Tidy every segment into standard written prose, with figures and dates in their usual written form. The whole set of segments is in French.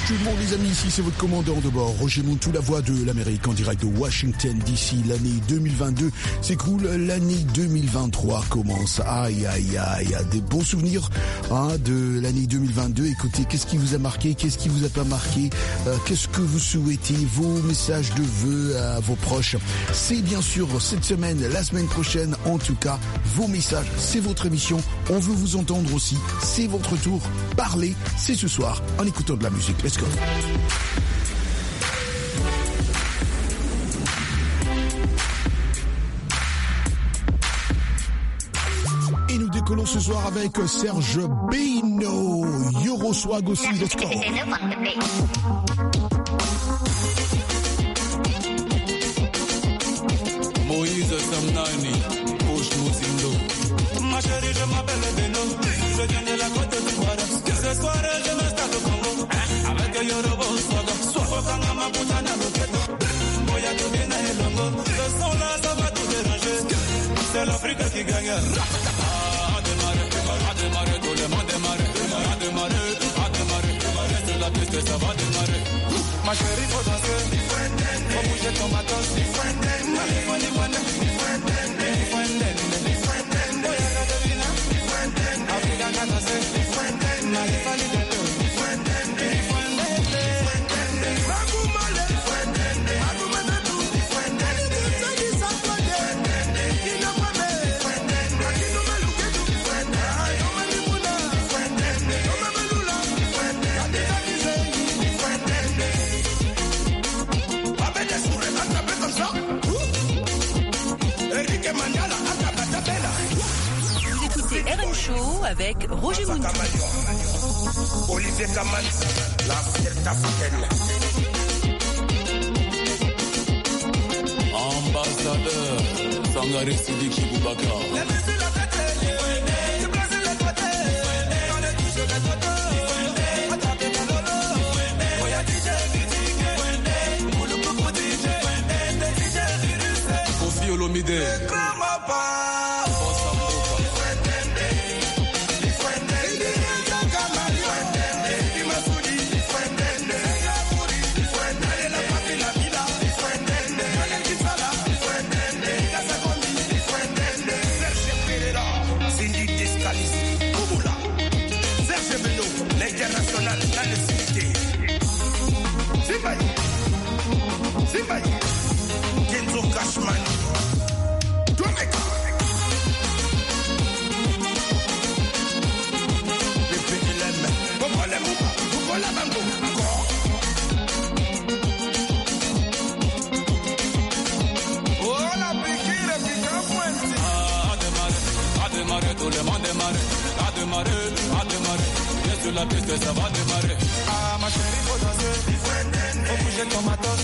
tout le monde les amis, ici c'est votre commandant de bord, Roger Montou, la voix de l'Amérique en direct de Washington DC. L'année 2022 s'écoule, l'année 2023 commence. Aïe aïe aïe, des bons souvenirs de l'année 2022. Écoutez, qu'est-ce qui vous a marqué, qu'est-ce qui vous a pas marqué, qu'est-ce que vous souhaitez, vos messages de vœux à vos proches. C'est bien sûr cette semaine, la semaine prochaine, en tout cas, vos messages, c'est votre émission. On veut vous entendre aussi, c'est votre tour. Parlez, c'est ce soir en écoutant de la musique. Let's go. Et nous décollons ce soir avec Serge Bino, Euroswag aussi. Let's go. Moïse Samnani, Poche Mouzindo. Ma chérie, je m'appelle Beno, je viens de la côte d'Ivoire. Ce soir, je m'installe au Congo, avec Yorobo Swaga. Fokanga Maputana Loketo, Moya Tobina et Longo. Ce son-là, ça va tout déranger. C'est l'Afrique qui gagne. A démarrer, tout le monde démarrer. A démarrer, c'est la piste, ça va démarrer. Ma chérie, faut danser, faut bouger ton matos. RM Show avec Roger Montou. Olivier Kaman, la fierté africaine. Ambassadeur Sangare Sidiki Boubacar. Kofi Olomide. Simba, Kenzo Cashman, Jamaica, PPLM, Bokola Bango, oh la piquire, pique un point. A démarrer, tout le monde démarrer. A démarrer, viens sur la piste, ça va démarrer. Ah ma chérie, faut danser. Faut bouger ton matos.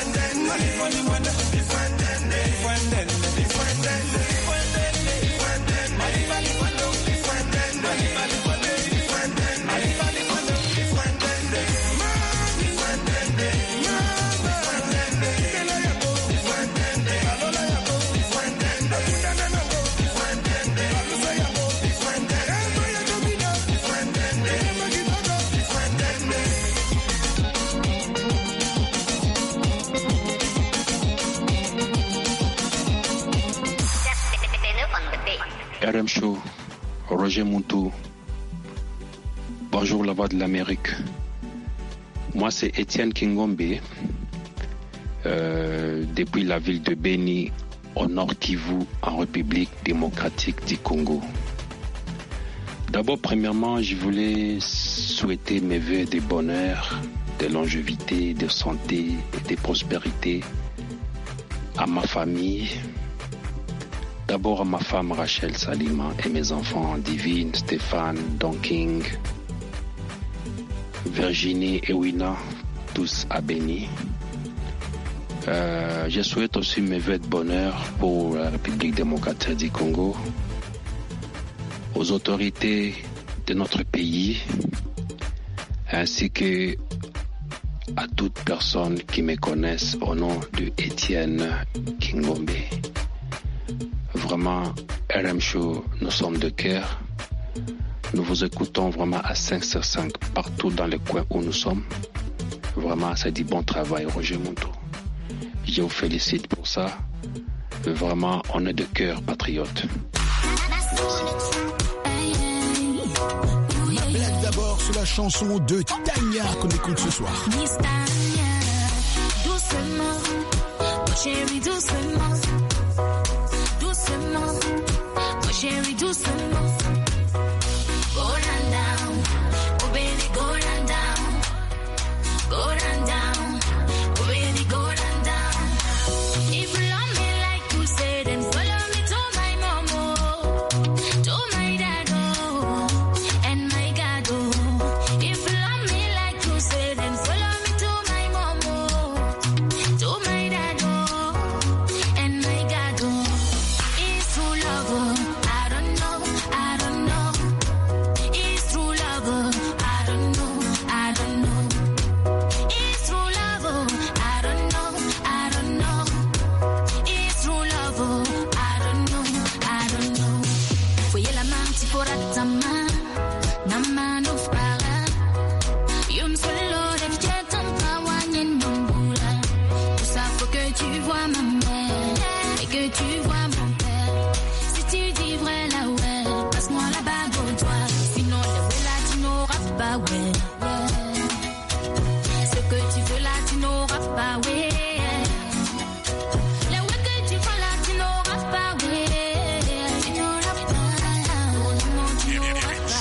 RM Show, Roger Montou. Bonjour la voix de l'Amérique. Moi c'est Étienne Kingombe, depuis la ville de Beni, au Nord Kivu, en République démocratique du Congo. D'abord, premièrement, je voulais souhaiter mes vœux de bonheur, de longévité, de santé et de prospérité à ma famille. D'abord à ma femme Rachel Salima et mes enfants Divine, Stéphane, Don King, Virginie et Wina, tous à Béni. Je souhaite aussi mes vœux de bonheur pour la République démocratique du Congo, aux autorités de notre pays, ainsi que à toute personne qui me connaisse au nom de Étienne Kingombe. Vraiment, RM Show, nous sommes de cœur. Nous vous écoutons vraiment à 5 sur 5 partout dans les coins où nous sommes. Vraiment, ça dit bon travail, Roger Monteau. Je vous félicite pour ça. Vraiment, on est de cœur patriote. Blague d'abord sur la chanson de Tania qu'on écoute ce soir. Miss Tania, doucement, mon chéri, doucement, doucement, mon chéri, doucement. Go down, down, oh baby, go down, down, go down, down, oh baby, go down, down. If you love me like you say, then follow me to my mama, to my daddo, and my gado. If you love me like you say, then follow me to my mama, to my daddo, and my gado. It's true love, I don't know, I don't know. It's true love, I don't know, I don't know. It's true love, I don't know, I don't know. It's true love, I don't know, I don't know. Voyez la main petit pour ta main, na main of para. Yum solo de jeton pawanyen mambula. Tout ça faut que tu vois ma mère et que tu vois mon père. Si tu dis vrai là ouais, passe-moi la bague au doigt. Sinon le vrai là tu n'auras pas ouais. Ce que tu veux là tu n'auras pas ouais. Le ouais que tu fais là tu n'auras pas ouais. Tu n'auras pas. Oh non tu n'auras pas.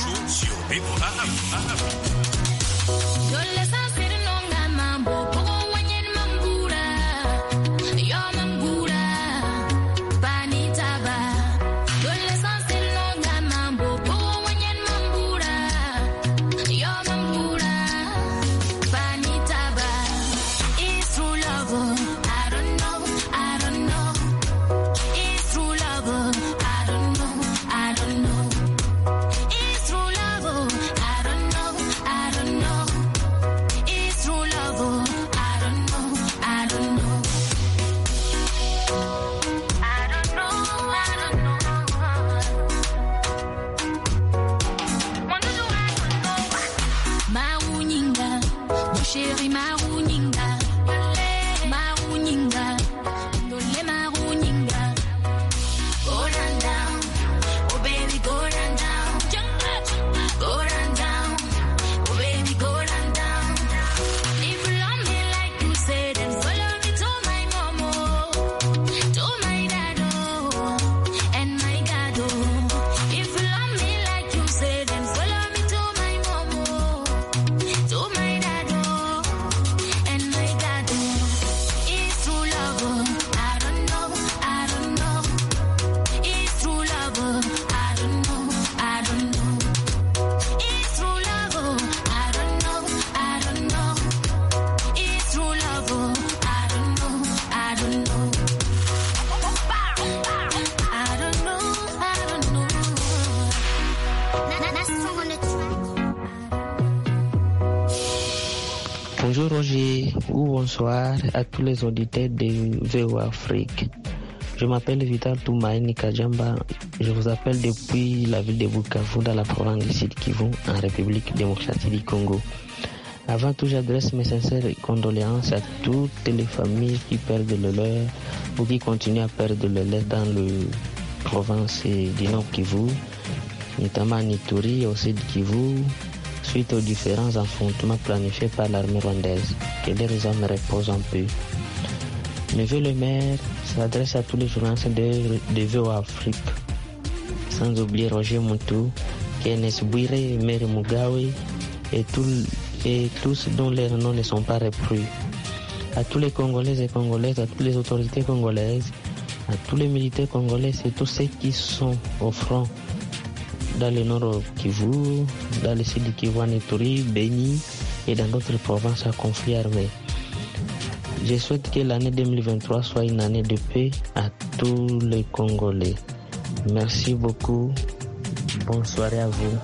Yo le sense de nonga mambo, pogo wanyen mambura. Yo mambura, panitaba. Yo le sense de nonga mambo, pogo wanyen mambura. Yo mambura, panitaba. It's true love, I don't know, I don't know. It's true love, I don't know, I don't know. It's true love, I don't know, I don't know. It's true love, I don't know, I don't know. I don't know, I don't know. Wonder do I don't know. Maruninga, mon chéri Maruninga. Maruninga, dole Maruninga. Go down, down, oh baby, go down, down. Go down, down, oh baby, go down, down. If you love me like you say, then follow me to my mama, to my daddo, and my gado. If you love me like you say, then follow me to my mama, to my daddo, and my gado. It's true love, I don't know, I don't know. It's true love, I don't know, I don't know. It's true love, I don't know, I don't know. It's true love, I don't know, I don't know. I don't know, I don't know. That's song on the track. Bonjour Roger ou bonsoir à tous les auditeurs de VOA Afrique. Je m'appelle Vital Toumaïni Kajamba. Je vous appelle depuis la ville de Bukavu dans la province du Sud Kivu en République démocratique du Congo. Avant tout, j'adresse mes sincères condoléances à toutes les familles qui perdent le leur ou qui continuent à perdre le leur dans la province du Nord Kivu, notamment à Ituri et au Sud Kivu, suite aux différents affrontements planifiés par l'armée rwandaise. Que les hommes reposent un peu. Neveu le maire s'adresse à tous les journalistes de VOA Afrique, sans oublier Roger Monteau, Kenneth Bouire, Mary Mugawe et tous dont les noms ne sont pas repris. À tous les Congolais et Congolaises, à toutes les autorités congolaises, à tous les militaires congolais et tous ceux qui sont au front dans le nord Kivu, dans le sud Kivu, en Ituri, Beni et dans d'autres provinces à conflit armé. Je souhaite que l'année 2023 soit une année de paix à tous les Congolais. Merci beaucoup. Bonne soirée à vous.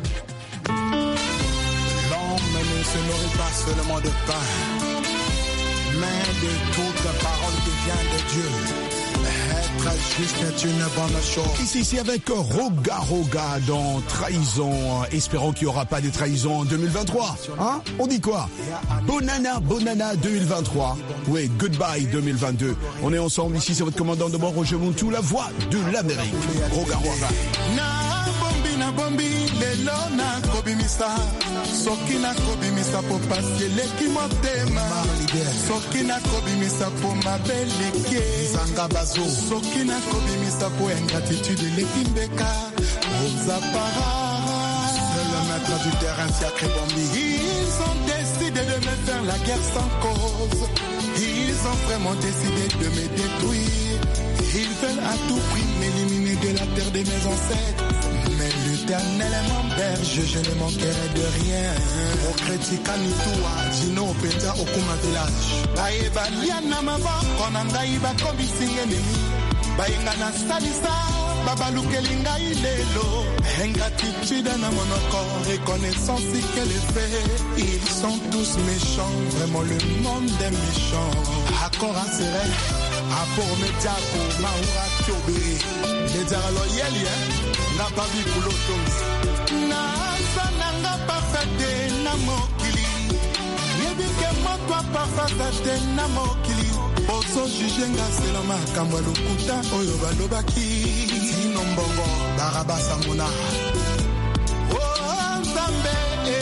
L'homme ne se nourrit pas seulement de pain, mais de toute parole qui vient de Dieu. très juste, tu ne bonne chose. Ici, c'est avec Roga Roga dans Trahison. Espérons qu'il n'y aura pas de trahison en 2023. Hein? On dit quoi? Bonana, Bonana 2023. Oui, goodbye 2022. On est ensemble ici, c'est votre commandant de bord, Roger Muntu, la voix de l'Amérique. Roga Roga. Na bombi lelo na kobimisa soki na kobimisa po pasi eleki motema soki na kobimisa po mabeleke zanga bazo soki na kobimisa po ingratitude eleki mbeka ozapara le maître du terrain sacré bombi. Ils ont décidé de me faire la guerre sans cause, ils ont vraiment décidé de me détruire, ils veulent à tout prix m'éliminer de la terre de mes ancêtres. Mais l'Éternel est mon berger, je ne manquerai de rien. Au critica nitua, Dino Peta Okuma village. Baeba liana maboko na ngai bakobisinga nini. Bainga na salisa, babalukelinga ilelo. Ingratitude na monoko, reconnaissance qu'elle fait. Ils sont tous méchants, vraiment le monde est méchant. Akora sere, apor mediako, maura tiobiri. Medjara loyeli, na babi kulotos. Na sananga parfait na mokili. Yebike motwa parfait na mokili. Boso jujenga selama kamba lokuta oyo balobaki. Sino mbongo barabasa mona. Oh Nzambe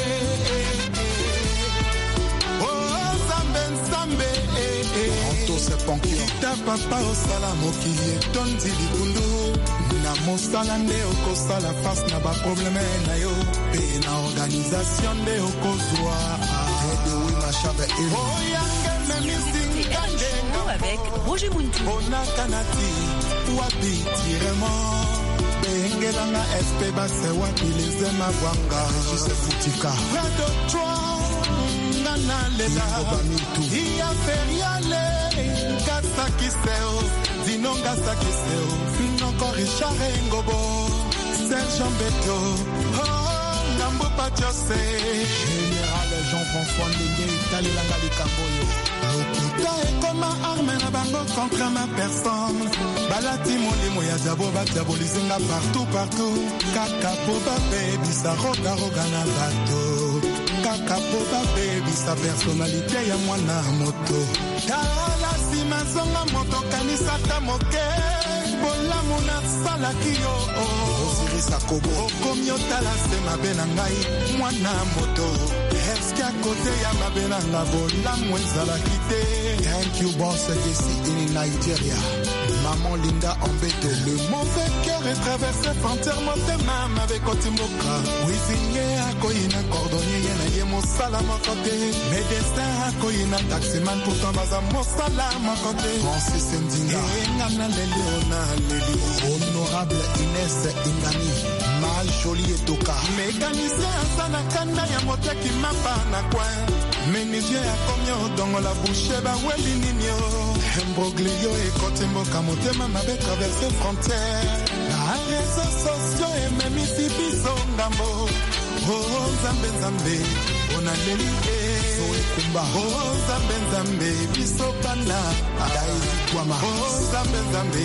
oh Nzambe Nzambe Anto se ponkio. Kita papa osala mokili etondi likundu. Na mosala nde okosala face na ba problème na yo. Pe na organisation nde okozwa. Edewi machave ero. Avec Roger Muntu. Onakanati wapi tirement. Bengelanga SP base wapi les mabwanga. Juste futika. Rado toi nana lela. Ia feriale gasa kiseo. Dinonga sa kiseo. Noko Richard Ngobo. Serge Mbeto. Oh Nambo Patiose. Général Jean-François Ndenge Talilanga Likamboyo. Lokuta ekoma arme na bango contre ma personne. Balati molimo ya jabo batabo lizinga partout. Kaka po baby sa roga roga na bato. Kaka po baby sa personnalité ya mwana moto. Tala sima zonga moto kanisa ta moke. Bola mona sala kiyo. Osirisa kobo. Okomyo tala se mabe na ngai mwana moto. Eske à côté ya mabe na nga bola mwenzala kite. Thank you boss ici in Nigeria. Maman Linda Ambeto. Le mauvais cœur est traversé frontière motema avec Otimoka. Wizinge akoyina cordonnier yena ye mosala mokote. Médecin akoyina taximan pourtant baza mosala mokote. Francis Ndinga. Ngana Leona Leli. Honorable Inès Ingani. Mal joli etoka. Mécanicien asana kanda ya moteki mapa na coin. Menisien akomyo dongo la bouche ba weli ninyo. Mbroglio et Kotembo Kamotema m'avait traversé frontière. La réseaux sociaux et même ici biso ndambo. Oh Nzambe Nzambe, on a l'élité. Oh Nzambe Nzambe, biso bana. Oh Nzambe Nzambe.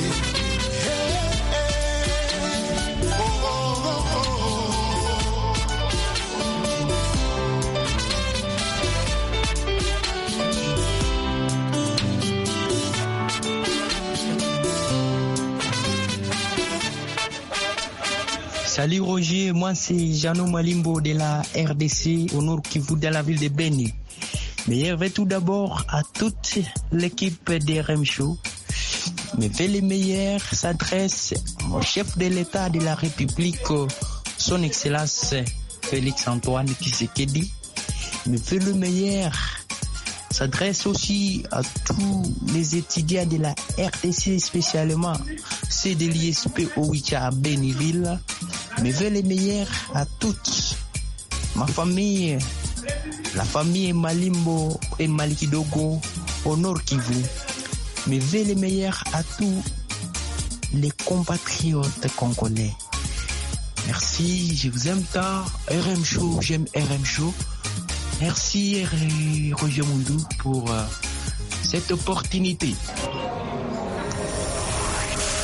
Salut Roger, moi c'est Jano Malimbo de la RDC au Nord Kivu dans la ville de Beni. Meilleur vœux tout d'abord à toute l'équipe des RM Show. Mes vœux les meilleurs s'adressent au chef de l'État de la République, son Excellence Félix Antoine Tshisekedi. Mes vœux les meilleurs s'adresse aussi à tous les étudiants de la RDC, spécialement ceux de l'ISP Owicha à Beniville. Mes vœux les meilleurs à toutes, ma famille, la famille Malimbo et Malikidogo au Nord Kivu. Mes vœux les meilleurs à tous les compatriotes congolais. Merci, je vous aime tant. RM Show, j'aime RM Show. Merci Roger Muntu pour cette opportunité.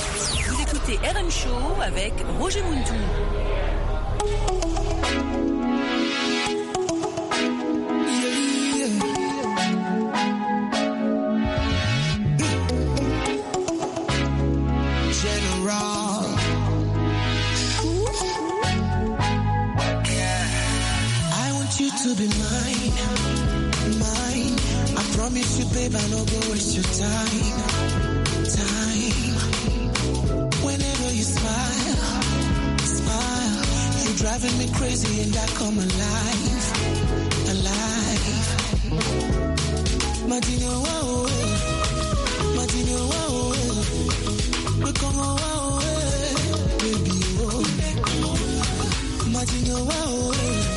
écoutez RM Show avec Roger Muntou. To be mine, mine. I promise you, babe, I no go waste your time. Whenever you smile, you're driving me crazy and I come alive. Madinho, wow, Madinho, wow, we come wow, baby, oh, Madinho, wow.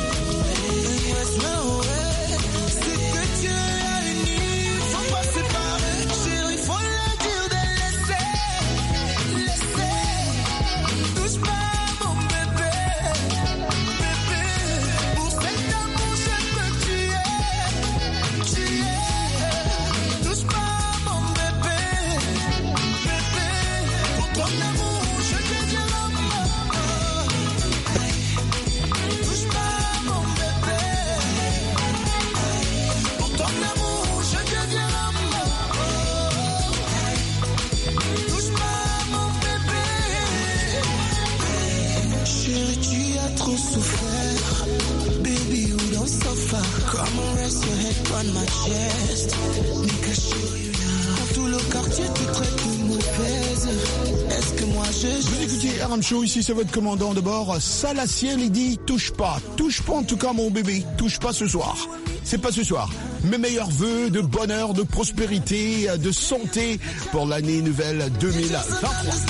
Vous écoutez RM Show, ici c'est votre commandant de bord, Salaciel, il dit touche pas en tout cas mon bébé, touche pas ce soir. C'est pas ce soir. Mes meilleurs vœux de bonheur, de prospérité, de santé pour l'année nouvelle 2023.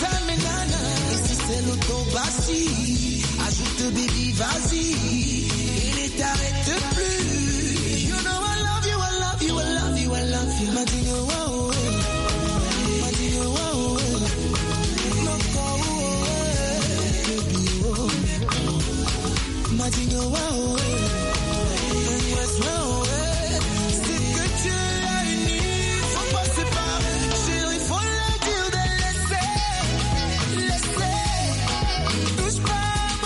Ajoute baby, vas-y, et ne t'arrête plus. You know I love you, I love you, I love you, I love you. Madinho, wow, Madinho, wow, no go, baby, oh, Madinho, wow, yes, wow, c'est que tu as une, faut pas séparer, chérie, faut le dire de laisser, touche pas.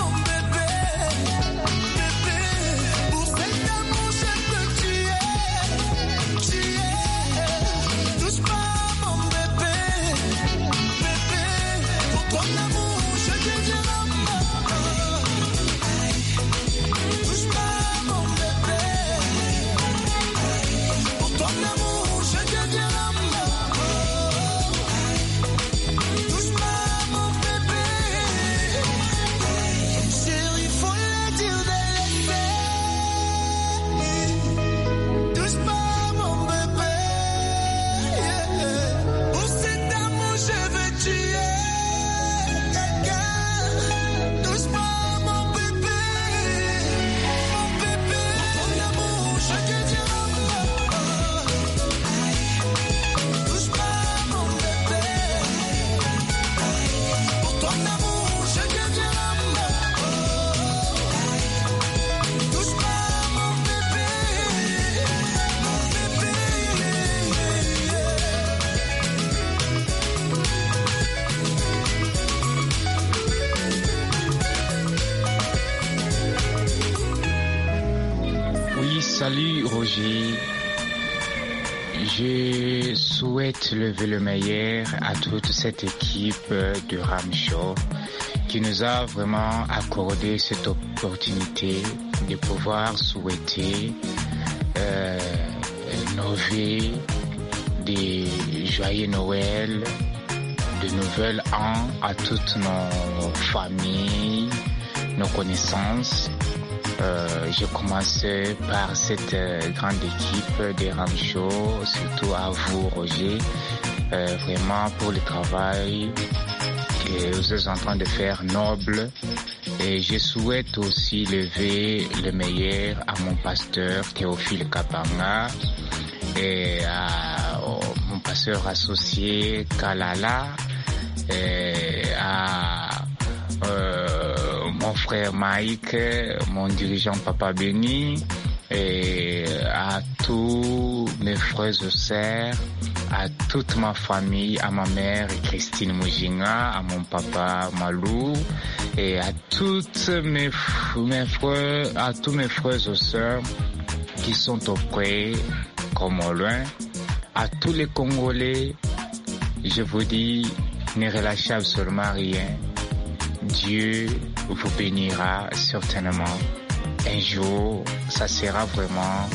Salut Roger, je souhaite lever le meilleur à toute cette équipe de RM Show qui nous a vraiment accordé cette opportunité de pouvoir souhaiter nos vœux de joyeux Noël, de nouvel an à toutes nos familles, nos connaissances. Je commence par cette grande équipe de RM Show, surtout à vous Roger, vraiment pour le travail que vous êtes en train de faire noble. Et je souhaite aussi lever le meilleur à mon pasteur Théophile Kapanga et à mon pasteur associé Kalala et à mon frère Mike, mon dirigeant Papa Béni, et à tous mes frères et sœurs, à toute ma famille, à ma mère Christine Mujinga, à mon papa Malou et à toutes mes frères, à tous mes frères et sœurs qui sont auprès comme au loin, à tous les Congolais. Je vous dis, ne relâchez absolument rien. Dieu vous bénira certainement. Un jour, ça sera vraiment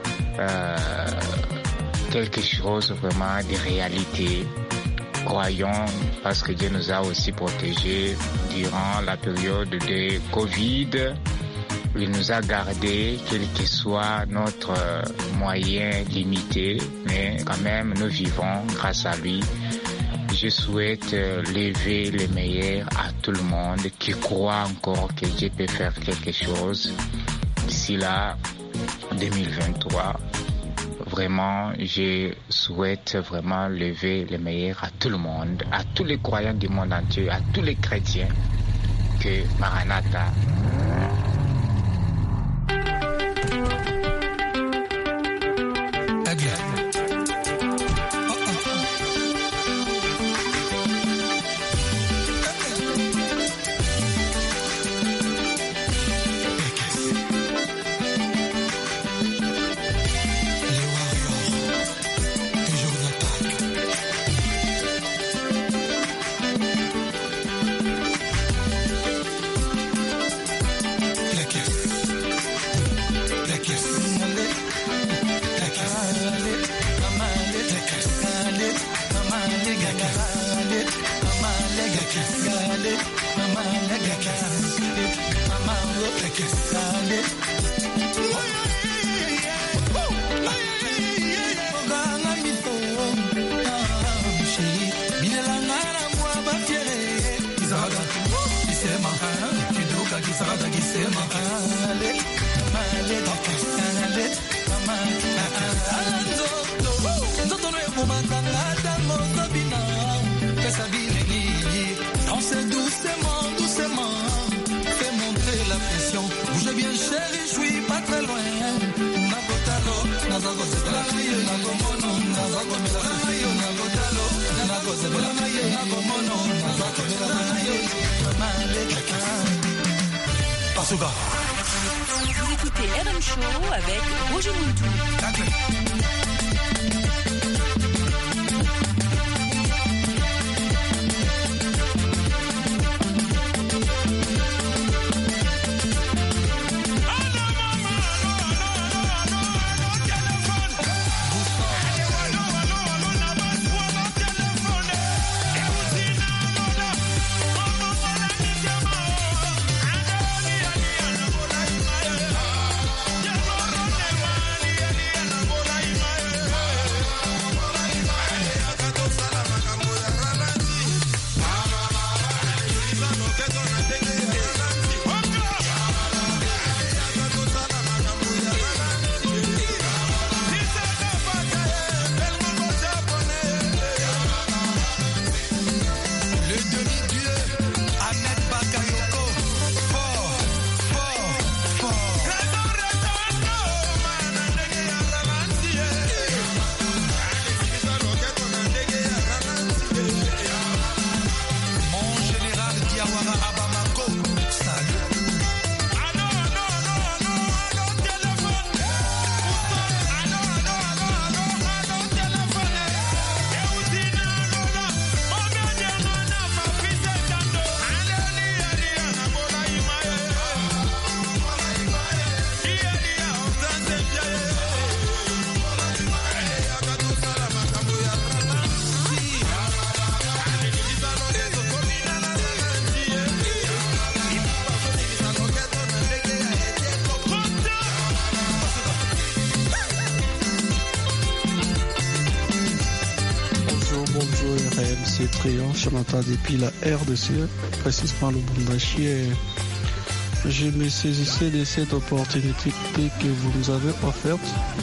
quelque chose vraiment de réalité. Croyons, parce que Dieu nous a aussi protégés durant la période de Covid. Il nous a gardés, quel que soit notre moyen limité, mais quand même nous vivons grâce à lui. Je souhaite lever les meilleurs à tout le monde qui croit encore que Dieu peut faire quelque chose d'ici là, 2023. Vraiment, je souhaite vraiment lever les meilleurs à tout le monde, à tous les croyants du monde entier, à tous les chrétiens, que Maranatha. Vous écoutez RM Show avec Roger Muntou. C'est Tréant, Chantal depuis la RDC, précisément le Bumbashi. Je me saisissais de cette opportunité que vous nous avez offerte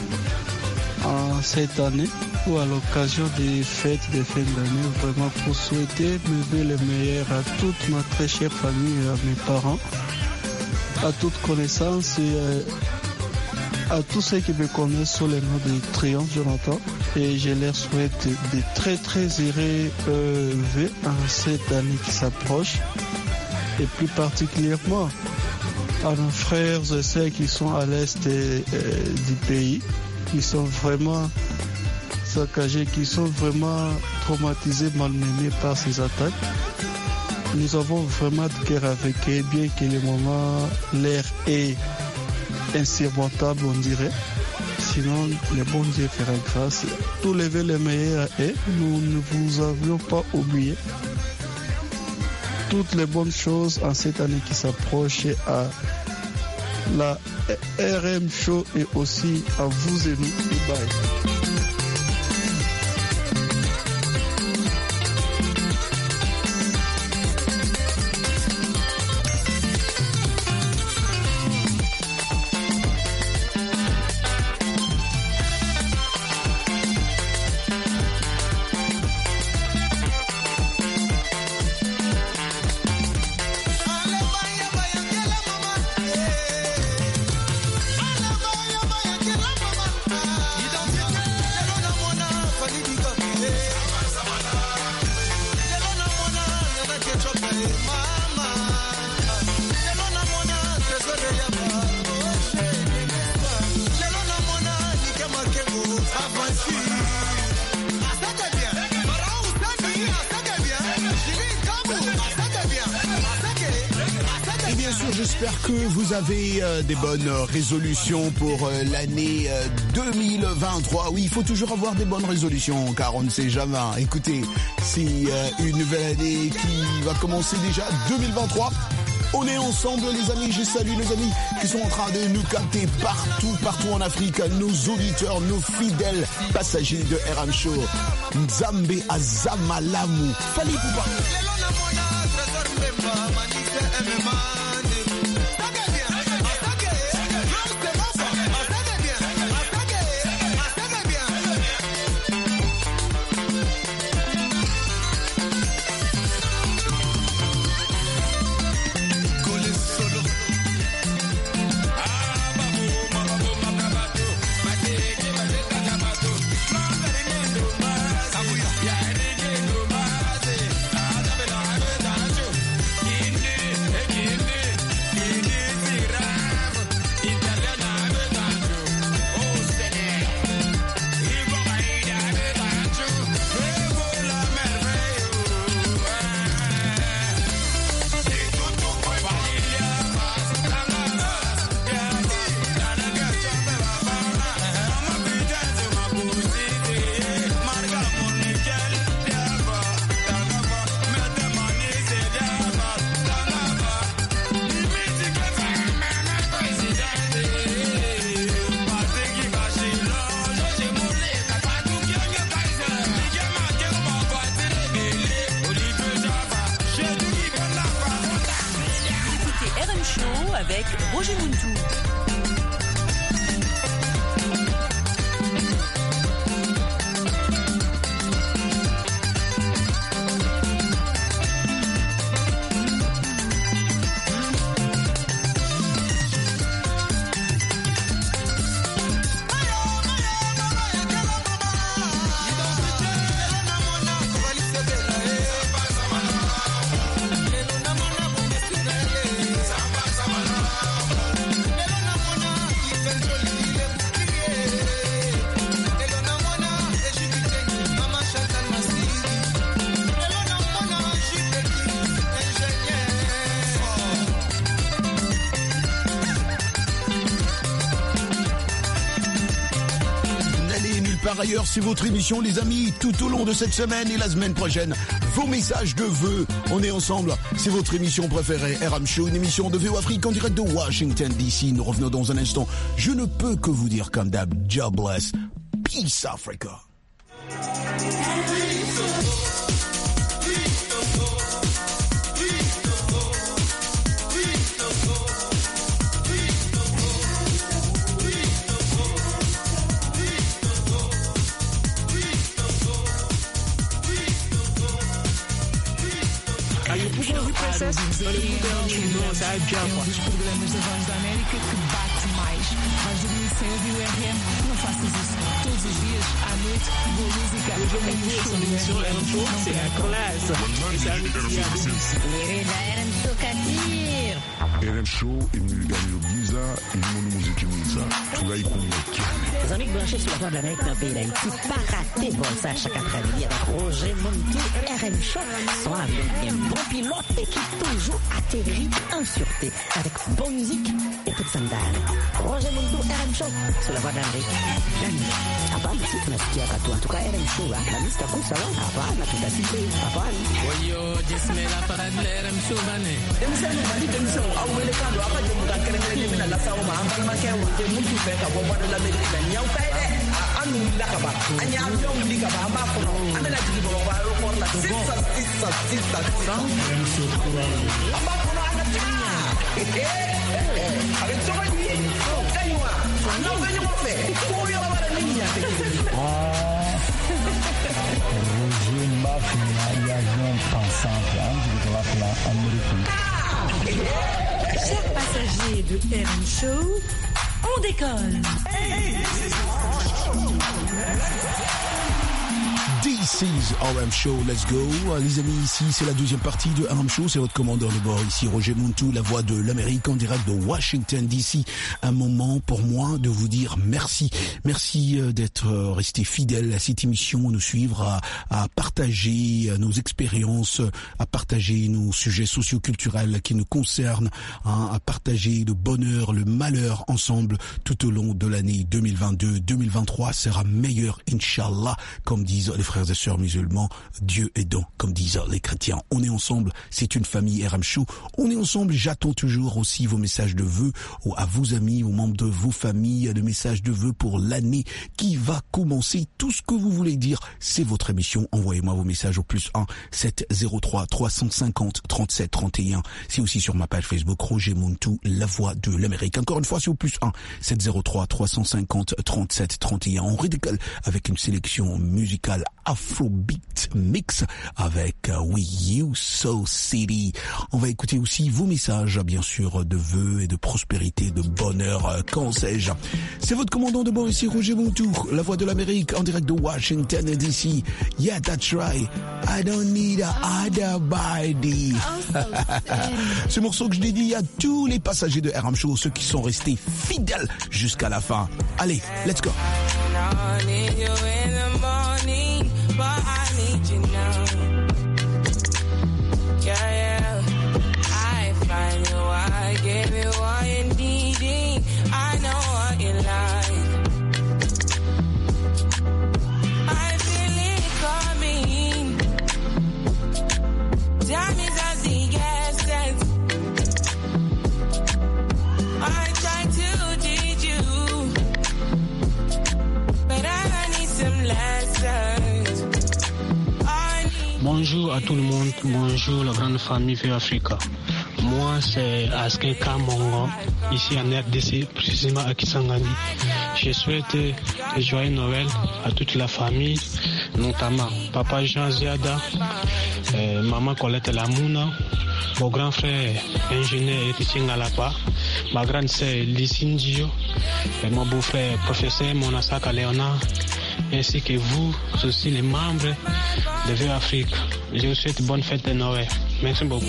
en cette année ou à l'occasion des fêtes de fin d'année, vraiment pour souhaiter me le meilleur à toute ma très chère famille, à mes parents, à toute connaissance et À tous ceux qui me connaissent sous le nom de Triomphe Jonathan, et je leur souhaite de très très heureux vœux en cette année qui s'approche, et plus particulièrement à nos frères et sœurs qui sont à l'est du pays, qui sont vraiment saccagés, qui sont vraiment traumatisés, malmenés par ces attaques. Nous avons vraiment de cœur avec eux, bien que le moment, l'air est insurmontable, on dirait. Sinon, le bon Dieu fera grâce. Tous les vœux les meilleurs à eux, nous ne vous avions pas oublié. Toutes les bonnes choses en cette année qui s'approche à la RM Show et aussi à vous et nous. Bye. J'espère que vous avez des bonnes résolutions pour l'année 2023. Oui, il faut toujours avoir des bonnes résolutions car on ne sait jamais. Écoutez, c'est une nouvelle année qui va commencer déjà 2023. On est ensemble les amis, je salue les amis qui sont en train de nous capter partout en Afrique, nos auditeurs, nos fidèles passagers de RM Show. Nzambe Azamalamu. Fali Poupa. avec Roger Muntou. Par ailleurs, c'est votre émission, les amis, tout au long de cette semaine et la semaine prochaine. Vos messages de vœux, on est ensemble. C'est votre émission préférée, RM Show, une émission de VO Afrique en direct de Washington DC. Nous revenons dans un instant. Je ne peux que vous dire comme d'hab, God bless. Peace Africa. Um dos programas da Voz da América que bate mais. Mais de sem ouvir o RM, não faças isso. Todos os dias, à noite, boa música. C'est la classe. RM Show imulingani Giza, ilimono muziki mwiza. Tunaikumbukeni. Les amis branchés sur la voie de l'Amérique dans le pays d'Haïti, pas rater bon ça chaque après-midi avec Roger Montou, RM Show, sont avec un bon pilote et qui toujours atterrit en sûreté avec bonne musique et toute sandale. Roger Montou, RM Show, sur la voie de l'Amérique. Hapana, si tunasikia katu. En tout cas, RM Show, la musique cool, ça va? Hapana, tutasikia. Hapana. Oyo, jisme la parade de RM Show, bane. Chers passagers de RM Show, on décolle. This is RM Show, let's go. Les amis, ici c'est la deuxième partie de RM Show, c'est votre commandeur de bord ici, Roger Montou, la voix de l'Amérique en direct de Washington DC. Un moment pour moi de vous dire merci. Merci d'être resté fidèle à cette émission, à nous suivre, à partager nos expériences, à partager nos sujets socio-culturels qui nous concernent, à partager le bonheur, le malheur ensemble tout au long de l'année 2022. 2023 sera meilleur, Inch'Allah, comme disent les frères et sœurs musulmans, Dieu aidant, comme disent les chrétiens. On est ensemble, c'est une famille RM Show. On est ensemble, j'attends toujours aussi vos messages de vœux à vos amis, aux membres de vos familles, de messages de vœux pour l'année qui va commencer. Tout ce que vous voulez dire, c'est votre émission. Envoyez-moi vos messages au +1 703 350 37 31. C'est aussi sur ma page Facebook, Roger Montou, la voix de l'Amérique. Encore une fois, c'est au +1 703 350 37 31. On redécolle avec une sélection musicale Afrobeat mix avec We You So City. On va écouter aussi vos messages, bien sûr, de vœux et de prospérité, de bonheur, qu'en sais-je. C'est votre commandant de bord ici, Roger Montou, la voix de l'Amérique en direct de Washington DC. Yeah, that's right. I don't need a other body. Ce morceau que je dédie à tous les passagers de RM Show, ceux qui sont restés fidèles jusqu'à la fin. Allez, let's go. But I need you now. Yeah. I find you, I give you all you need. I know what you like. I feel it coming. Time is of the essence. I try to teach you, but I need some lessons. Bonjour à tout le monde, bonjour la grande famille Vue Africa. Moi c'est Askin Kamongo, ici en RDC, précisément à Kisangani. Je souhaite un joyeux Noël à toute la famille, notamment Papa Jean Ziada, Maman Colette Lamouna, mon grand frère ingénieur Etienne Galapa, ma grande sœur Lysine Dio, et mon beau-frère professeur Monasaka Léonard, ainsi que vous aussi les membres de Vue Afrique. Je vous souhaite bonne fête de Noël. Merci beaucoup.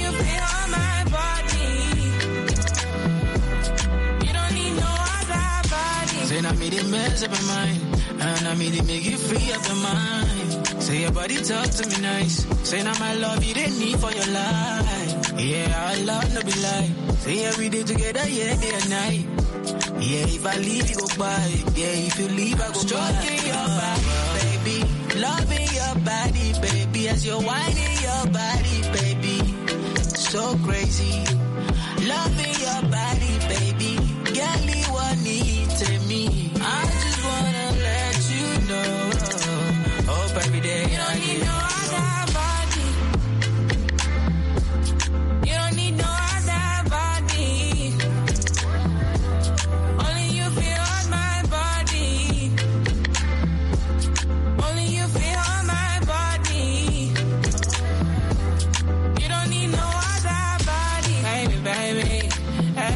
Say I made it mess up my mind, and I made it make you free of the mind. Say your body talk to me nice. Say now my love you didn't need for your life. Yeah, our love no be lie. Say every day together, yeah, day and night. Yeah, if I leave you go by. Yeah, if you leave I go stroking your body, baby. Loving your body, baby. As you're whining your body, baby. So crazy. Loving your body, baby. Girl, you want need to me. I just wanna let you know. Hope every day you don't need no other body. You don't need no other body. Only you feel on my body. Only you feel on my body. You don't need no other body. Baby, baby.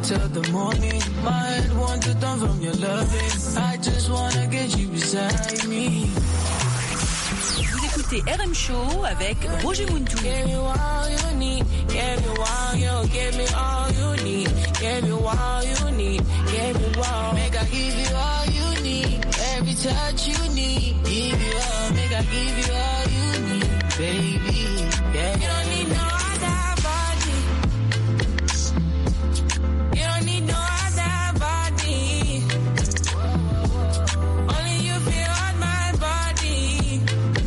till the morning. My head wants to turn from your loving. I just wanna get you beside me. Vous écoutez RM Show avec Roger Muntou. Give me all you need, give me all you, give me all you need, give me all you need, give me all. Make I give you all you need, every touch you need, give you all, make I give you all you need, baby. Yeah. You don't need no other body. You don't need no other body. Only you feel on my body.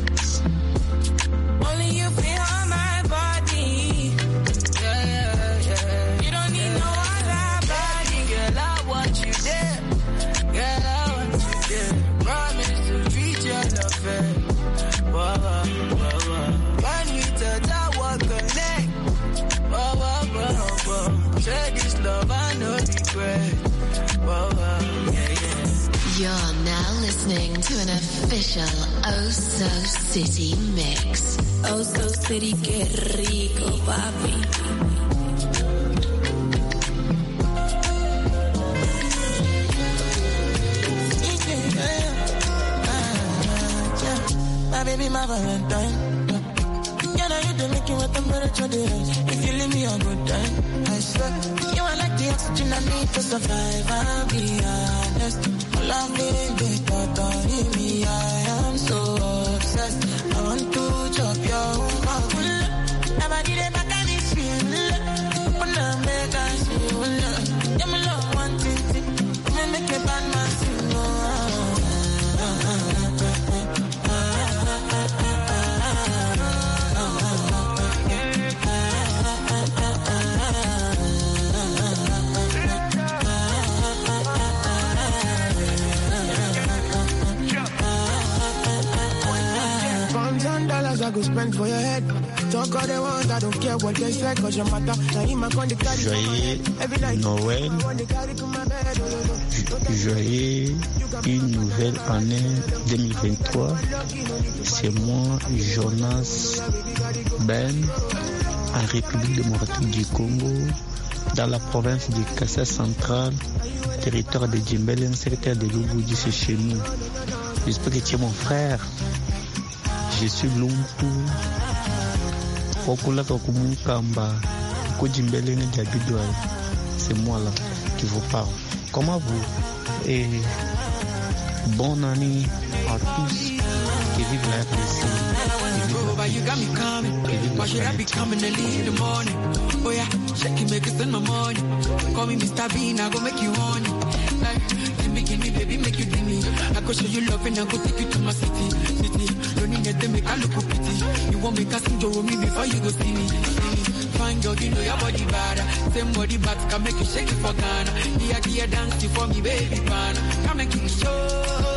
Only you feel on my body. Yeah, yeah, yeah. You don't need no other body. Girl, I want you there. Girl, I want you there. Promise to treat your love. Whoa, whoa, whoa, whoa. When we touch, I walk connect. Whoa, whoa, whoa, whoa. Say this love, I know regret. Whoa, whoa, yeah, yeah. You're now listening to an official Oh So City mix. Oh So City, qué rico, papi. My baby, my Valentine. Yeah, now you do make you what temperature is. If you leave me a good time, I swear. You are like the oxygen I need to survive. I'll be honest. My love is totally me. I am so obsessed. I want to chop your mouth. Never did it back and it's real. But now make us feel. Yeah, my love one thing. Me make a bad man sing. I go spend for your head. Talk all they want, I don't care what they say, cause your matter. Now in my con carry Joyeux Noël. Joyeux une nouvelle année 2023. C'est moi, Jonas Ben, en République démocratique du Congo, dans la province du Kassai central, territoire de Djimbélé, un secteur de Lubudi, c'est chez nous. J'espère que tu es mon frère. Je suis Lumpu, Okula Kakumukamba, Kojimbele Ndiabidouai. C'est moi là qui vous parle. Comment vous? Et bonne année à tous qui vivent la RDC. You got me coming. Why should I be coming early in the morning? Oh yeah, shake it, make it send my money. Call me Mr. Bean, I go make you honey. Give me, baby, make you give me. I go show you love and I go take you to my city. Don't need them, make I look pretty. You want me casting Joe me before you go see me. Fine girl, you know your body bad. Same body back can make you shake it for Ghana. Dear, dance for me, baby, man. Come make you show.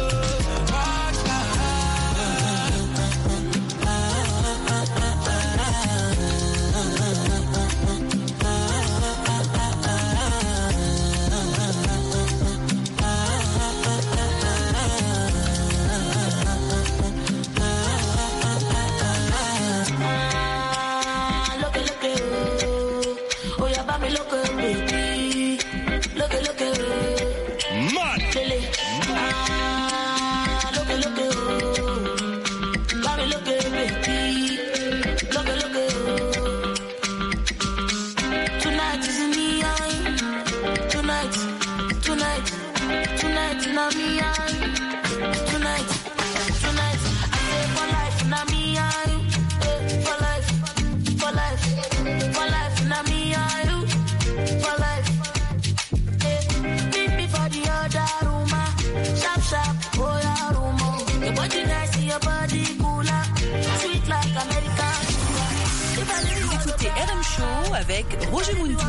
Avec Roger Muntou.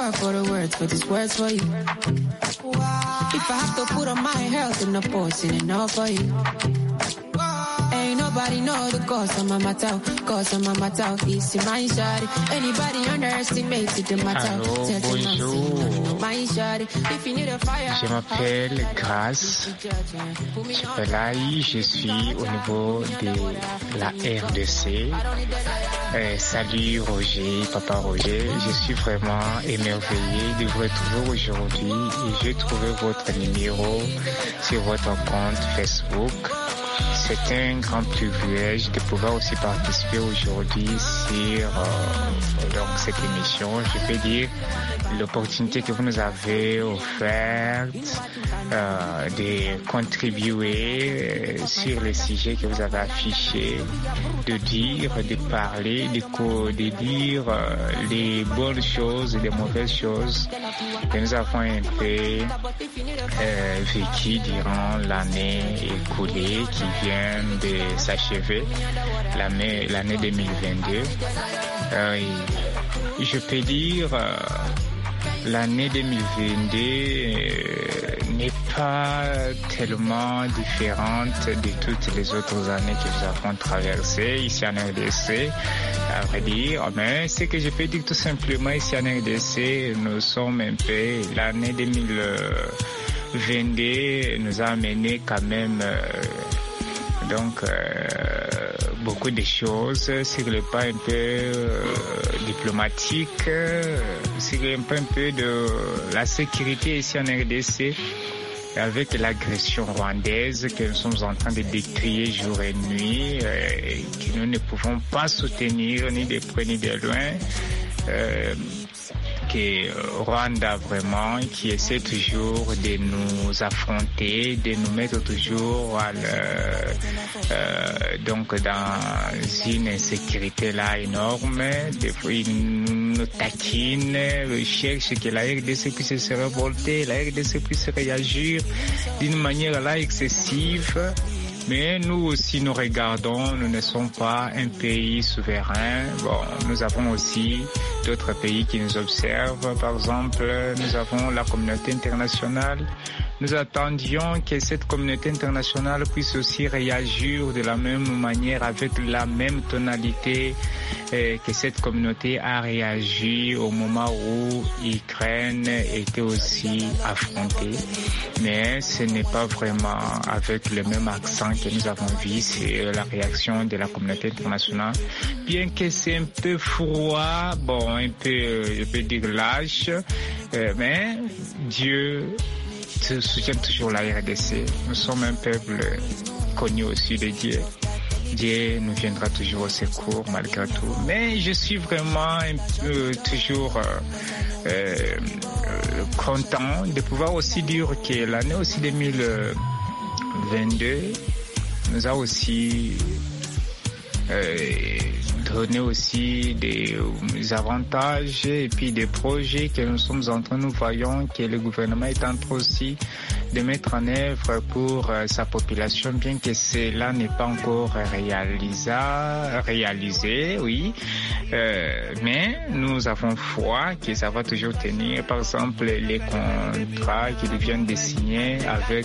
work for the words, but this words for you. If I have to put on my health in the portion enough for you. Ain't nobody know the cause of my matter, It's my shawty. Anybody underestimates the matter. Allô, bonjour. Je m'appelle Grace Chepelai, je suis au niveau de la RDC. Salut Roger, Papa Roger, je suis vraiment émerveillé de vous retrouver aujourd'hui et j'ai trouvé votre numéro sur votre compte Facebook. C'est un grand privilège de pouvoir aussi participer aujourd'hui sur donc cette émission. Je peux dire l'opportunité que vous nous avez offerte de contribuer sur les sujets que vous avez affichés, de dire, de parler, de dire les bonnes choses et les mauvaises choses que nous avons un peu vécues durant l'année écoulée qui vient de s'achever, l'année 2022. Je peux dire l'année 2022 n'est pas tellement différente de toutes les autres années que nous avons traversées ici en RDC, à vrai dire. Mais ce que je peux dire tout simplement ici en RDC, nous sommes un peu, l'année 2022 nous a amené quand même beaucoup de choses sur le plan un peu diplomatique, sur un peu de la sécurité ici en RDC, avec l'agression rwandaise que nous sommes en train de décrier jour et nuit, que nous ne pouvons pas soutenir ni de près ni de loin. Que Rwanda vraiment qui essaie toujours de nous affronter, de nous mettre toujours donc dans une insécurité là énorme. Des fois ils nous taquinent, ils cherchent que la RDC puisse se révolter, la RDC puisse réagir d'une manière là excessive. Mais nous aussi, nous regardons, nous ne sommes pas un pays souverain. Bon, nous avons aussi d'autres pays qui nous observent. Par exemple, nous avons la communauté internationale. Nous attendions que cette communauté internationale puisse aussi réagir de la même manière, avec la même tonalité que cette communauté a réagi au moment où l'Ukraine était aussi affrontée. Mais ce n'est pas vraiment avec le même accent que nous avons vu, c'est la réaction de la communauté internationale. Bien que c'est un peu froid, bon, un peu, je peux dire lâche, mais Dieu soutient toujours la RDC. Nous sommes un peuple connu aussi de Dieu. Dieu nous viendra toujours au secours malgré tout. Mais je suis vraiment toujours content de pouvoir aussi dire que l'année aussi 2022 nous a aussi donné aussi des avantages et puis des projets que nous sommes en train, nous voyons que le gouvernement est en train aussi de mettre en œuvre pour sa population, bien que cela n'est pas encore réalisé, oui. Mais nous avons foi que ça va toujours tenir. Par exemple, les contrats qu'ils viennent de signer avec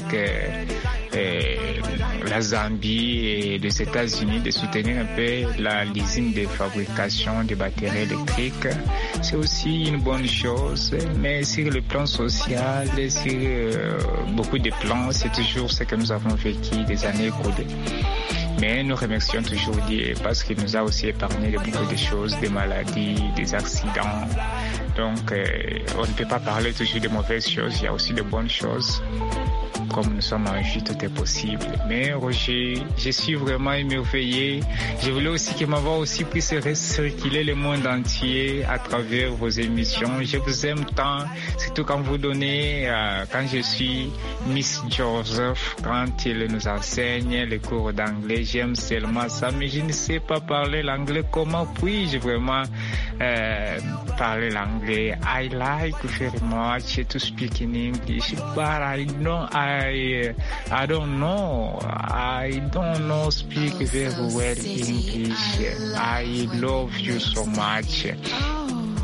la Zambie et les États-Unis de soutenir un peu l'usine de fabrication de batteries électriques, c'est aussi une bonne chose. Mais sur le plan social, sur beaucoup de plans, c'est toujours ce que nous avons vécu des années écoulées. Mais nous remercions toujours Dieu parce qu'il nous a aussi épargné de beaucoup de choses, des maladies, des accidents. Donc, on ne peut pas parler toujours de mauvaises choses, il y a aussi de bonnes choses. Comme nous sommes en vie, tout est possible. Mais Roger, je suis vraiment émerveillé. Je voulais aussi que ma voix aussi puisse circuler le monde entier à travers vos émissions. Je vous aime tant, surtout quand vous donnez, quand je suis Miss Joseph, quand il nous enseigne les cours d'anglais. J'aime seulement ça, mais je ne sais pas parler l'anglais. Comment puis-je vraiment parler l'anglais? I like very much to speak in English, but I don't know speak very well English. I love you so much.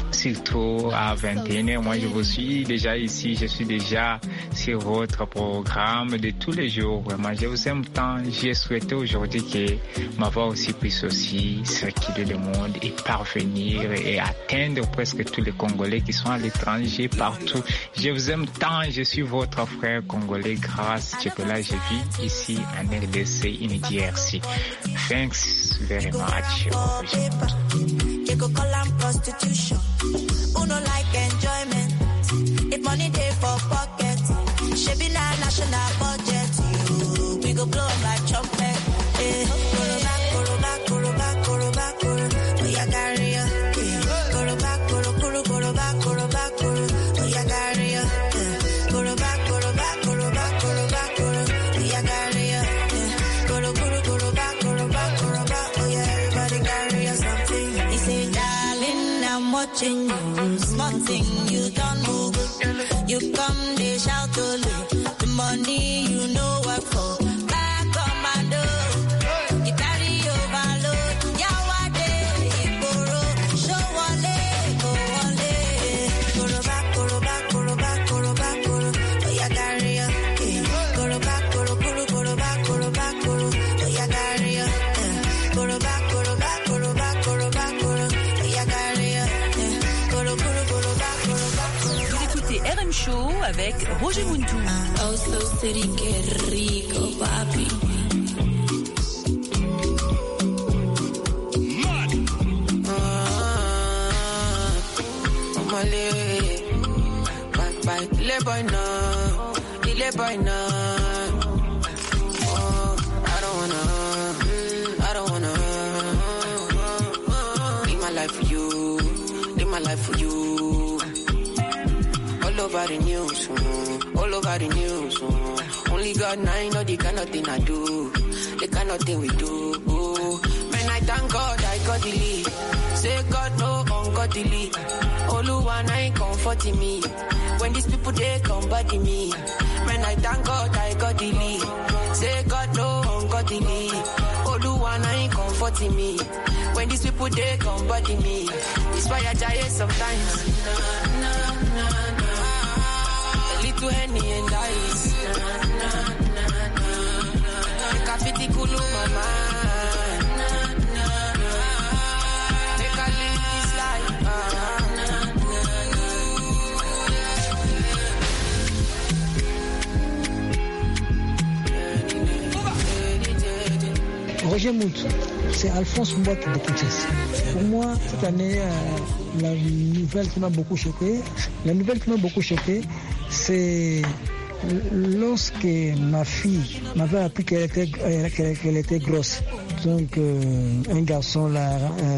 surtout à 21h. Moi, je vous suis déjà ici, je suis déjà sur votre programme de tous les jours. Vraiment, je vous aime tant. J'ai souhaité aujourd'hui que ma voix aussi puisse aussi circuler le monde et parvenir et atteindre presque tous les Congolais qui sont à l'étranger, partout. Je vous aime tant. Je suis votre frère congolais grâce à ce que là, je vis ici en RDC, in DRC. Thanks very much. You go call am prostitution. Who no like enjoyment? If money dey for pocket, shebi na national budget. You, we go blow like trumpet. Eh, koroba, koroba, koroba, koroba, koroba. Oh yeah, carry ya. Koroba, koroba, koroba, koroba, koroba. Oh yeah, carry ya. Koroba, koroba, koroba, koroba, koroba. Oh yeah, carry ya. Koroba, koroba, koroba, koroba. Oh yeah, everybody carry ya something. He say, darling, I'm watching you. Small thing, you don't move. You come, they shout only. The money you know what for. Back commando. You carry overload. Yawade, Iboro. Show wale, go wale. Koroba, koroba, koroba, koroba, koro. Oh yeah, carry ya. Koroba, koro, koro, koroba, koroba, koro. Oh yeah, carry ya. Koroba, koroba, koroba, koroba, koro. Oh yeah, carry ya. Koro, koro, koroba, koroba, koro. Vous écoutez RM Show avec Roger Muntou. Oh, so city, que rico, papi. Delay boy now. Oh, I don't wanna. Live my life for you, live my life for you. All over the news, all over the news. Only God and I know the kind of thing I do, the kind of thing we do. Man, I thank God I got the lead. Say God no ungodly. Oluwa ain't comforting me. When these people they come body me. Man, I thank God I got the lead. Say God no ungodly. Oluwa ain't comforting me. When these people they come body me. It's why I die sometimes. A little Henny and ice. Make a fitty cool my mind. Make a live this life. Roger Muntou, c'est Alphonse Mbote de Kinshasa. Pour moi, cette année, la nouvelle qui m'a beaucoup choqué, c'est lorsque ma fille m'avait appris qu'elle était grosse. Donc, un garçon l'a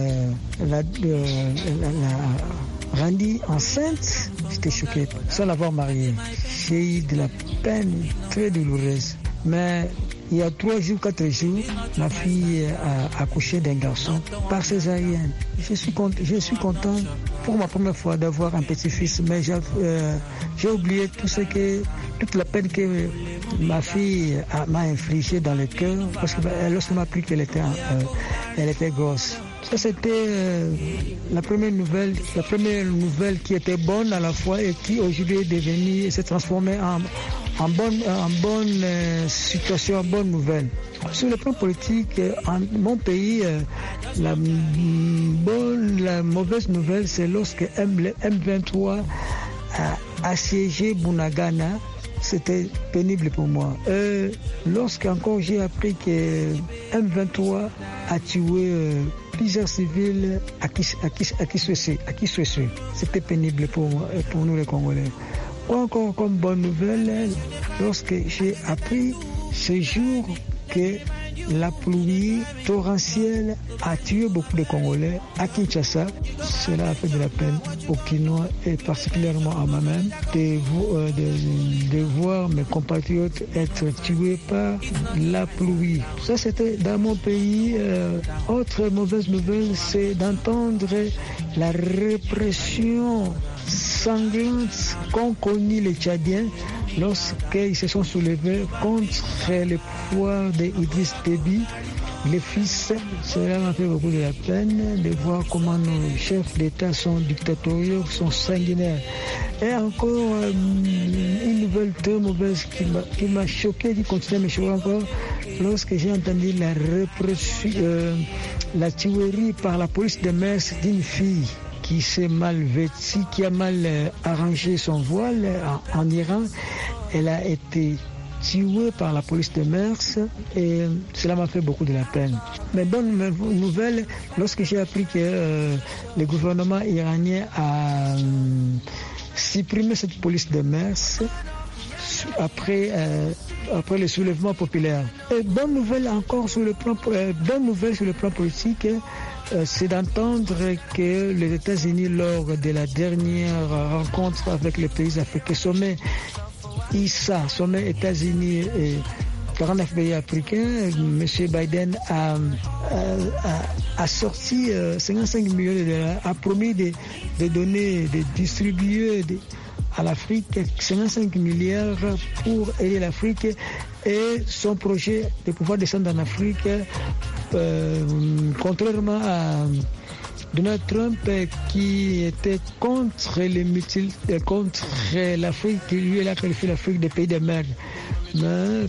rendue enceinte. J'étais choqué, sans l'avoir mariée. J'ai eu de la peine très douloureuse. Mais il y a 3 jours, 4 jours, ma fille a accouché d'un garçon par césarienne. Je suis content pour ma première fois d'avoir un petit-fils, mais j'ai oublié toute la peine que ma fille m'a infligée dans le cœur, parce que lorsqu'elle m'a appris qu'elle était grosse. Ça, c'était la première nouvelle qui était bonne à la fois et qui aujourd'hui est devenue, s'est transformée en bonne situation, en bonne nouvelle. Sur le plan politique, en mon pays, la mauvaise nouvelle, c'est lorsque M23 a assiégé Bunagana. C'était pénible pour moi. Lorsqu'encore j'ai appris que M23 a tué plusieurs civils à Kisweswe, c'était pénible pour nous les Congolais. Ou encore comme bonne nouvelle, lorsque j'ai appris ce jour que la pluie torrentielle a tué beaucoup de Congolais à Kinshasa, cela a fait de la peine aux Kinois et particulièrement à moi-même de voir mes compatriotes être tués par la pluie. Ça, c'était dans mon pays. Autre mauvaise nouvelle, c'est d'entendre la répression sanglante qu'ont connu les Tchadiens lorsqu'ils se sont soulevés contre le pouvoir d'Idriss Déby les fils. Cela m'a fait beaucoup de la peine de voir comment nos chefs d'État sont dictatoriaux, sont sanguinaires. Et encore une nouvelle très mauvaise qui m'a choqué, qui continue à me choquer encore, lorsque j'ai entendu la tuerie par la police de mœurs d'une fille qui s'est mal vêtue, qui a mal arrangé son voile en Iran. Elle a été tuée par la police de mœurs et cela m'a fait beaucoup de la peine. Mais bonne nouvelle, lorsque j'ai appris que le gouvernement iranien a supprimé cette police de mœurs après le soulèvement populaire. Et bonne nouvelle encore sur le plan politique, c'est d'entendre que les États-Unis, lors de la dernière rencontre avec les pays africains, sommet États-Unis et 49 pays africains, M. Biden a sorti 55 millions de dollars, a promis de donner, de distribuer à l'Afrique 55 milliards pour aider l'Afrique, et son projet de pouvoir descendre en Afrique, contrairement à Donald Trump qui était contre l'Afrique, qui lui il a qualifié l'Afrique des pays de merde. Mais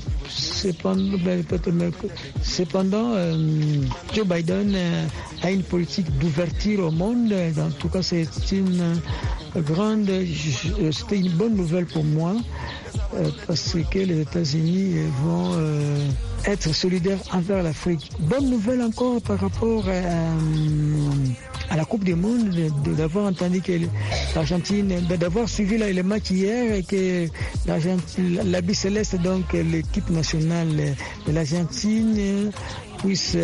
cependant, Joe Biden a une politique d'ouverture au monde. En tout cas, c'était une bonne nouvelle pour moi, parce que les États-Unis vont être solidaires envers l'Afrique. Bonne nouvelle encore par rapport à la Coupe du Monde, d'avoir entendu que l'Argentine, d'avoir suivi les matchs hier, et que la Bicéleste, donc l'équipe nationale de l'Argentine, puisse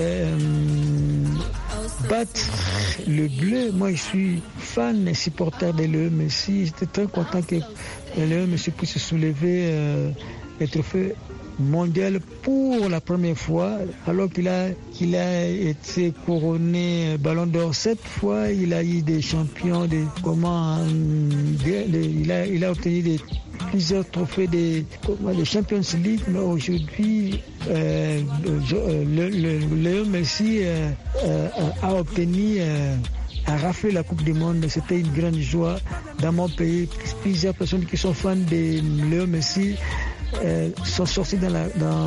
battre le bleu. Moi, je suis fan et supporter de l'EMC. J'étais très content que l'EMC puisse soulever le trophée mondial pour la première fois, alors qu'il a été couronné Ballon d'Or 7 fois. Il a eu des champions, il a obtenu plusieurs trophées de Champions League, mais aujourd'hui Léo Messi a obtenu a raflé la Coupe du Monde. C'était une grande joie dans mon pays. Plusieurs personnes qui sont fans de Léo Messi sont sortis dans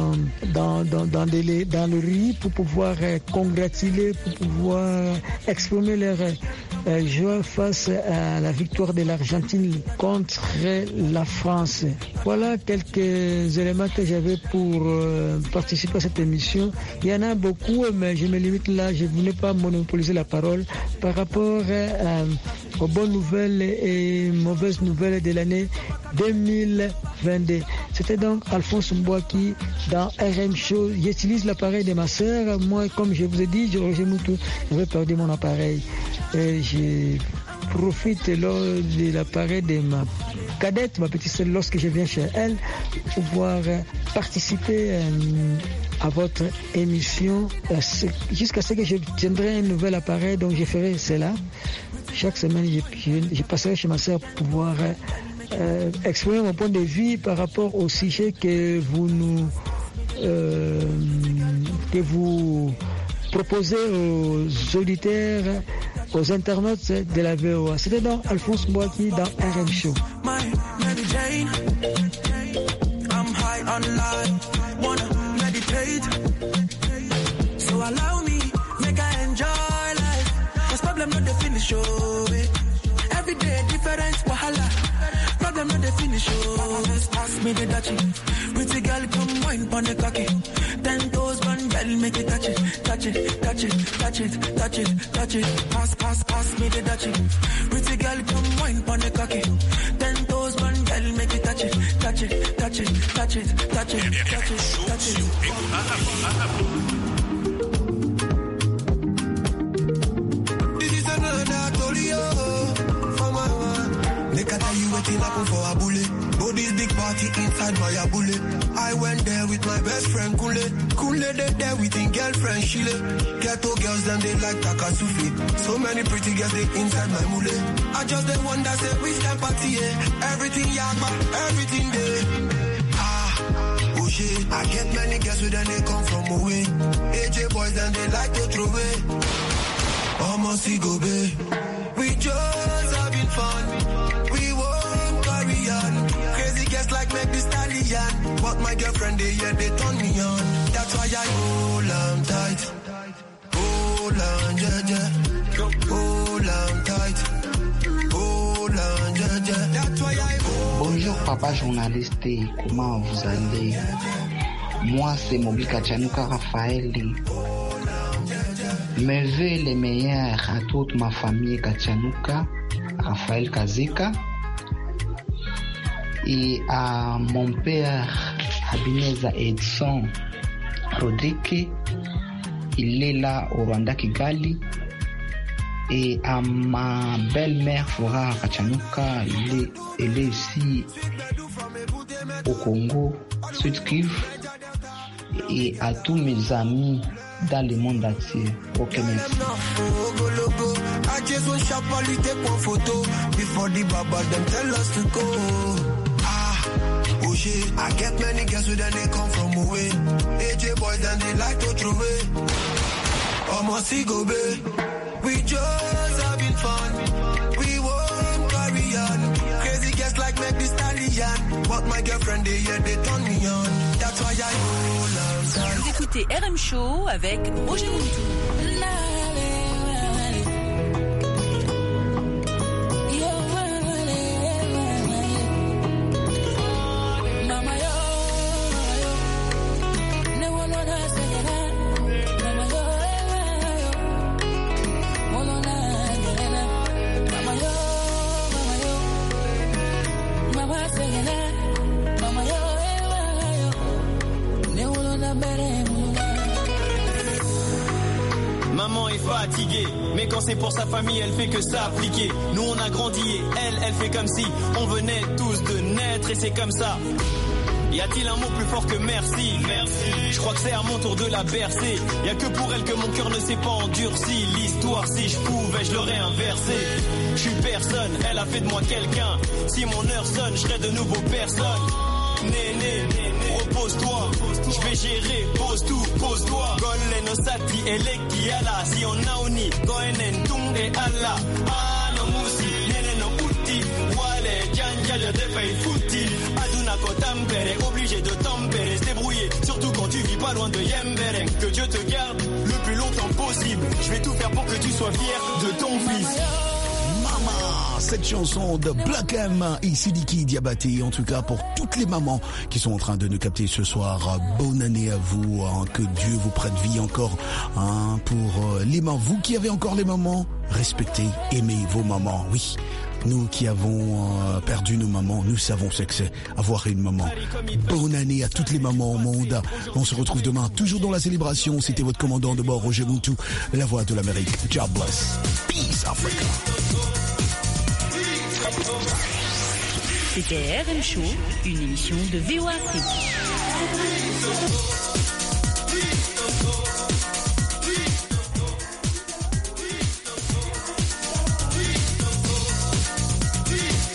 le riz pour pouvoir congratuler, pour pouvoir exprimer leur joie face à la victoire de l'Argentine contre la France. Voilà quelques éléments que j'avais pour participer à cette émission. Il y en a beaucoup, mais je me limite là. Je ne voulais pas monopoliser la parole par rapport aux bonnes nouvelles et mauvaises nouvelles de l'année 2022. C'était donc Alphonse Mbouaki dans RM Show. J'utilise l'appareil de ma sœur. Moi, comme je vous ai dit, Roger Moutou, j'avais perdu mon appareil. Et je profite de l'appareil de ma cadette, ma petite sœur, lorsque je viens chez elle, pour pouvoir participer à votre émission jusqu'à ce que je tiendrai un nouvel appareil. Donc je ferai cela. Chaque semaine, je passerai chez ma sœur pour pouvoir exprimer mon point de vue par rapport au sujet que vous proposez aux auditeurs, aux internautes de la VOA. C'était donc Alphonse Mbouaki dans RM Show. So allow me, make I enjoy life. Cause problem not the finish, oh. Every day different wahala. Problem not the finish, oh. Pass me the dachi. Pretty girl come wine pon the cocky. 10 toes, one girl make it touch it, touch it, touch it, touch it, touch it, touch it. Pass me the dachi. Pretty girl come wine pon the cocky. 10 toes, one girl make it touch it, touch it, touch it, touch it, touch it, touch it, touch it. Make I tell you what happen for a bullet. Go this big party inside my bullet. I went there with my best friend Kule. Kule they there with his girlfriend Shile. Ghetto girls then they like Takasufi. So many pretty girls they inside my mule. I just the one that say which empathy, everything yagba, everything there. I get many girls with them, they come from away. AJ boys and they like to throw away. Almost go babe. We just having fun. We won't carry on. Crazy girls like make this stallion. But my girlfriend, they turn me on. That's why I hold on tight. Hold on, jaja. Hold on tight. Hold on, jaja. That's why I hold. Bonjour papa journaliste, comment vous allez? Moi c'est Mobika Chanuka Raphaël. Mes vœux les meilleurs à toute ma famille Kachanuka, Raphaël Kazeka, et à mon père Abineza Edson Rodrigue, il est là au Rwanda Kigali, et à ma belle-mère Flora Kachanuka, elle est ici au Congo, Sud Kivu, et à tous mes amis dans le monde entier. Ok, merci. I just want sharply take one photo before the baba them tell us to go. Oh shit, I get many girls with them, they come from away. AJ boys and they like to throw away. Almost go babe. We just having fun. We won't carry on. Crazy girls like make this stallion. But my girlfriend, they turn me on. That's why I hold on tight. Vous écoutez RM Show avec Roger Muntu. Maman est fatiguée, mais quand c'est pour sa famille, elle fait que s'appliquer. Nous on a grandi et elle fait comme si on venait tous de naître et c'est comme ça. Y a-t-il un mot plus fort que merci? Merci. Je crois que c'est à mon tour de la bercer. Y a que pour elle que mon cœur ne s'est pas endurci. L'histoire, si je pouvais, je l'aurais inversé. Je suis personne, elle a fait de moi quelqu'un. Si mon heure sonne, je serai de nouveau personne. Néné, repose-toi, je vais gérer, pose tout, pose-toi. Golle no sati, eleki ala, si on nauni, goenen tung et ala. Ah no musi, nene no uti, wale, janja je te fais fouti. Aduna kotampere, obligé de tempérer, se débrouiller, surtout quand tu vis pas loin de Yemberen. Que Dieu te garde le plus longtemps possible. Je vais tout faire pour que tu sois fier de ton fils. Mama, cette chanson de Black M et Sidiki Diabaté, en tout cas pour toutes les mamans qui sont en train de nous capter ce soir. Bonne année à vous, que Dieu vous prête vie encore. Pour les mamans, vous qui avez encore les mamans, respectez, aimez vos mamans, oui. Nous qui avons perdu nos mamans, nous savons ce que c'est avoir une maman. Bonne année à toutes les mamans au monde. On se retrouve demain, toujours dans la célébration. C'était votre commandant de bord, Roger Muntu, la voix de l'Amérique. God bless. Peace, Africa. C'était RM Show, une émission de VOA Afrique.